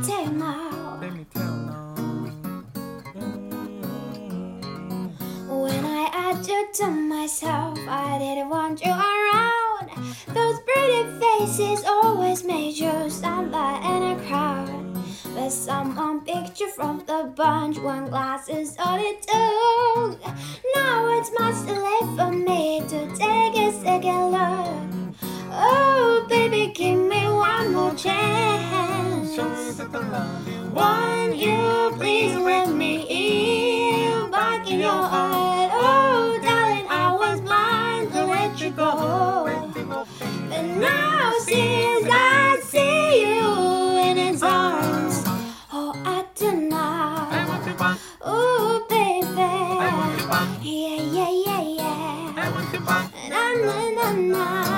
tell now. Let me tell now. When I had you to myself, I didn't want you around. Those pretty faces always made you stand by in a crowd. But someone picked you from the bunch. One glass is all it took. Now it's much too late for me to take a second look. Oh, baby, give me one more chance. Show me that I love you. Won't you please let me in back in your heart? Oh, darling, I was blind to let you go. But now since I see you in his arms, oh, I don't I know. want you back. Oh, baby, I want you back. yeah, yeah, yeah, yeah. I want you back. Na na na na.